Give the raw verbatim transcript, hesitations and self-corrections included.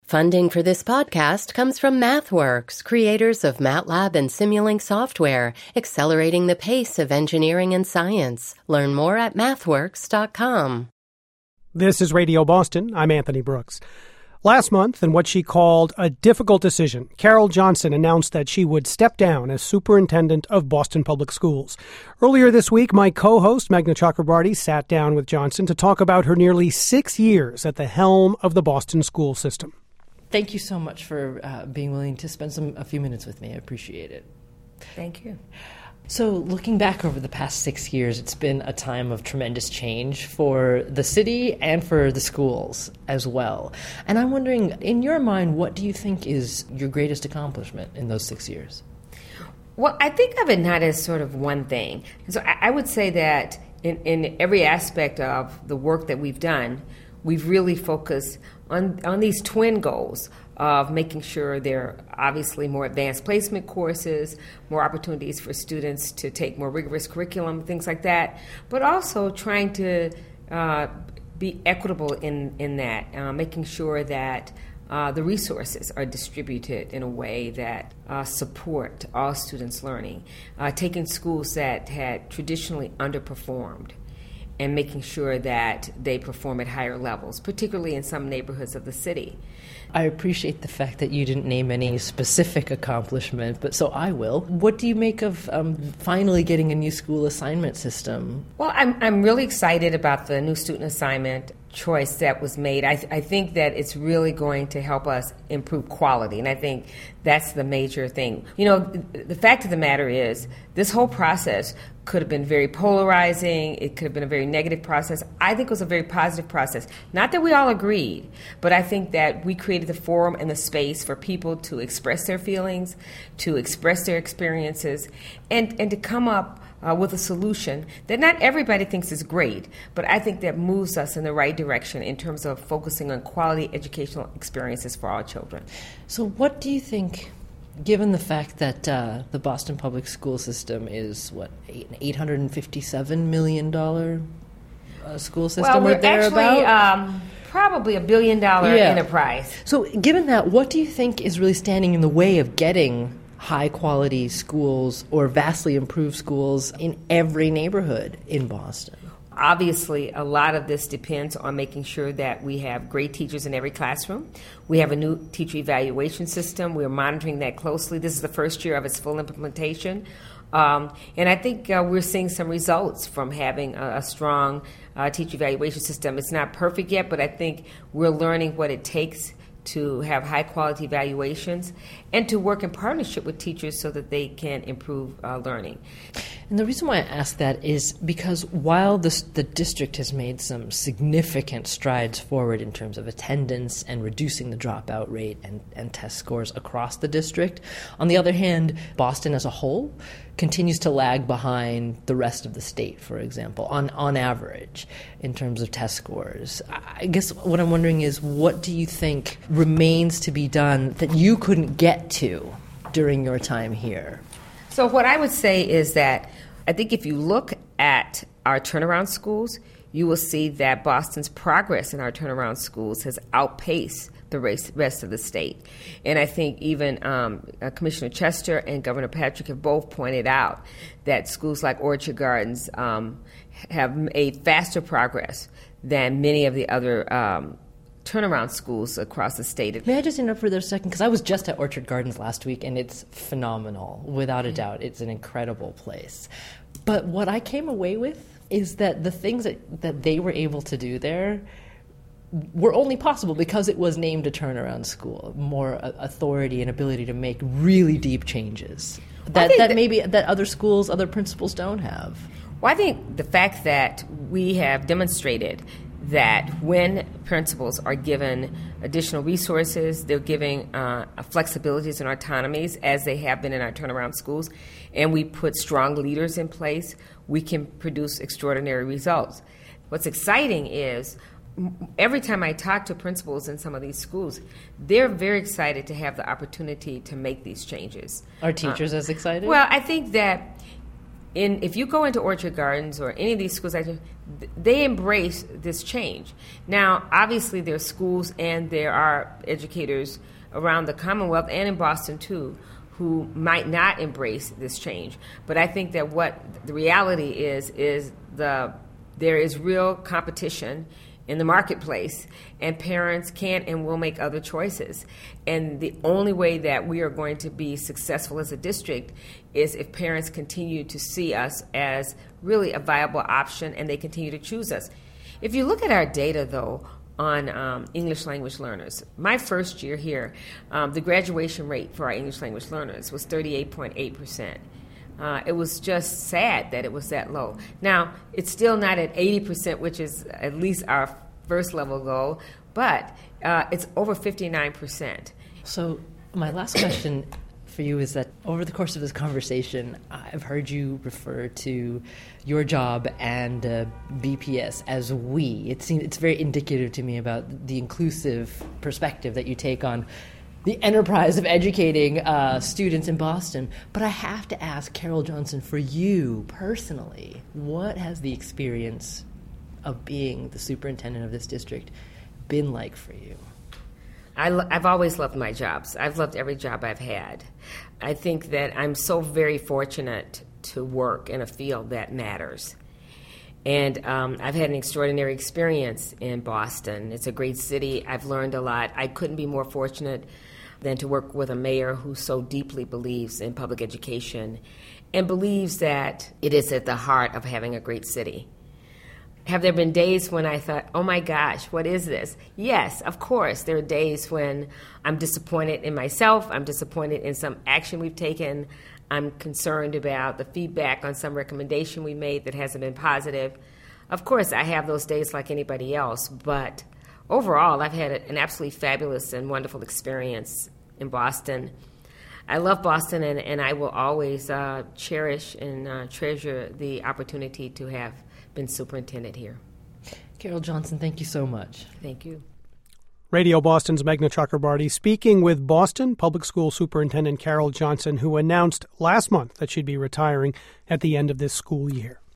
Funding for this podcast comes from MathWorks, creators of MATLAB and Simulink software, accelerating the pace of engineering and science. Learn more at mathworks dot com. This is Radio Boston. I'm Anthony Brooks. Last month, in what she called a difficult decision, Carol Johnson announced that she would step down as superintendent of Boston Public Schools. Earlier this week, my co-host, Meghna Chakrabarty, sat down with Johnson to talk about her nearly six years at the helm of the Boston school system. Thank you so much for uh, being willing to spend some a few minutes with me. I appreciate it. Thank you. So looking back over the past six years, it's been a time of tremendous change for the city and for the schools as well. And I'm wondering, in your mind, what do you think is your greatest accomplishment in those six years? Well, I think of it not as sort of one thing. So I, I would say that in, in every aspect of the work that we've done, we've really focused on, on these twin goals of making sure there are obviously more advanced placement courses, more opportunities for students to take more rigorous curriculum, things like that, but also trying to uh, be equitable in, in that, uh, making sure that uh, the resources are distributed in a way that uh, support all students' learning, uh, taking schools that had traditionally underperformed and making sure that they perform at higher levels, particularly in some neighborhoods of the city. I appreciate the fact that you didn't name any specific accomplishment, but so I will. What do you make of um, finally getting a new school assignment system? Well, I'm I'm really excited about the new student assignment choice that was made. I, th- I think that it's really going to help us improve quality, and I think that's the major thing. You know, the fact of the matter is, this whole process could have been very polarizing. It could have been a very negative process. I think it was a very positive process. Not that we all agreed, but I think that we created the forum and the space for people to express their feelings, to express their experiences, and, and to come up Uh, with a solution that not everybody thinks is great, but I think that moves us in the right direction in terms of focusing on quality educational experiences for all children. So what do you think, given the fact that uh, the Boston Public School System is, what, eight hundred fifty-seven million dollars uh, school system well, we're or thereabout? Actually, um, probably a billion dollar yeah. enterprise. So given that, what do you think is really standing in the way of getting high-quality schools or vastly improved schools in every neighborhood in Boston? Obviously, a lot of this depends on making sure that we have great teachers in every classroom. We have a new teacher evaluation system. We're monitoring that closely. This is the first year of its full implementation. Um, and I think uh, we're seeing some results from having a, a strong uh, teacher evaluation system. It's not perfect yet, but I think we're learning what it takes to have high-quality evaluations and to work in partnership with teachers so that they can improve uh, learning. And the reason why I ask that is because while this, the district has made some significant strides forward in terms of attendance and reducing the dropout rate and, and test scores across the district, on the other hand, Boston as a whole continues to lag behind the rest of the state, for example, on, on average, in terms of test scores. I guess what I'm wondering is, what do you think remains to be done that you couldn't get to during your time here? So what I would say is that I think if you look at our turnaround schools, you will see that Boston's progress in our turnaround schools has outpaced the rest of the state. And I think even um, uh, Commissioner Chester and Governor Patrick have both pointed out that schools like Orchard Gardens um, have made faster progress than many of the other um, turnaround schools across the state. May I just interrupt for a second? Because I was just at Orchard Gardens last week, and it's phenomenal, without a doubt. It's an incredible place. But what I came away with is that the things that, that they were able to do there were only possible because it was named a turnaround school, more authority and ability to make really deep changes that, that, that maybe that other schools, other principals don't have. Well, I think the fact that we have demonstrated that when principals are given additional resources, they're giving uh, flexibilities and autonomies, as they have been in our turnaround schools, and we put strong leaders in place, we can produce extraordinary results. What's exciting is every time I talk to principals in some of these schools, they're very excited to have the opportunity to make these changes. Are teachers uh, as excited? Well, I think that in if you go into Orchard Gardens or any of these schools, they embrace this change. Now, obviously, there are schools and there are educators around the Commonwealth and in Boston, too, who might not embrace this change. But I think that what the reality is, is the there is real competition in the marketplace, and parents can and will make other choices. And the only way that we are going to be successful as a district is if parents continue to see us as really a viable option and they continue to choose us. If you look at our data, though, on um, English language learners, my first year here, um, the graduation rate for our English language learners was thirty-eight point eight percent. Uh, it was just sad that it was that low. Now, it's still not at eighty percent, which is at least our first level goal, but uh, it's over fifty-nine percent. So my last question for you is that over the course of this conversation, I've heard you refer to your job and uh, B P S as we. It seems it's very indicative to me about the inclusive perspective that you take on the enterprise of educating uh, students in Boston. But I have to ask, Carol Johnson, for you personally, what has the experience of being the superintendent of this district been like for you? I lo- I've always loved my jobs. I've loved every job I've had. I think that I'm so very fortunate to work in a field that matters. And um, I've had an extraordinary experience in Boston. It's a great city. I've learned a lot. I couldn't be more fortunate than to work with a mayor who so deeply believes in public education and believes that it is at the heart of having a great city. Have there been days when I thought, oh my gosh, what is this? Yes, of course. There are days when I'm disappointed in myself. I'm disappointed in some action we've taken. I'm concerned about the feedback on some recommendation we made that hasn't been positive. Of course, I have those days like anybody else, but overall, I've had an absolutely fabulous and wonderful experience in Boston. I love Boston, and, and I will always uh, cherish and uh, treasure the opportunity to have been superintendent here. Carol Johnson, thank you so much. Thank you. Radio Boston's Meghna Chakrabarty speaking with Boston Public School Superintendent Carol Johnson, who announced last month that she'd be retiring at the end of this school year.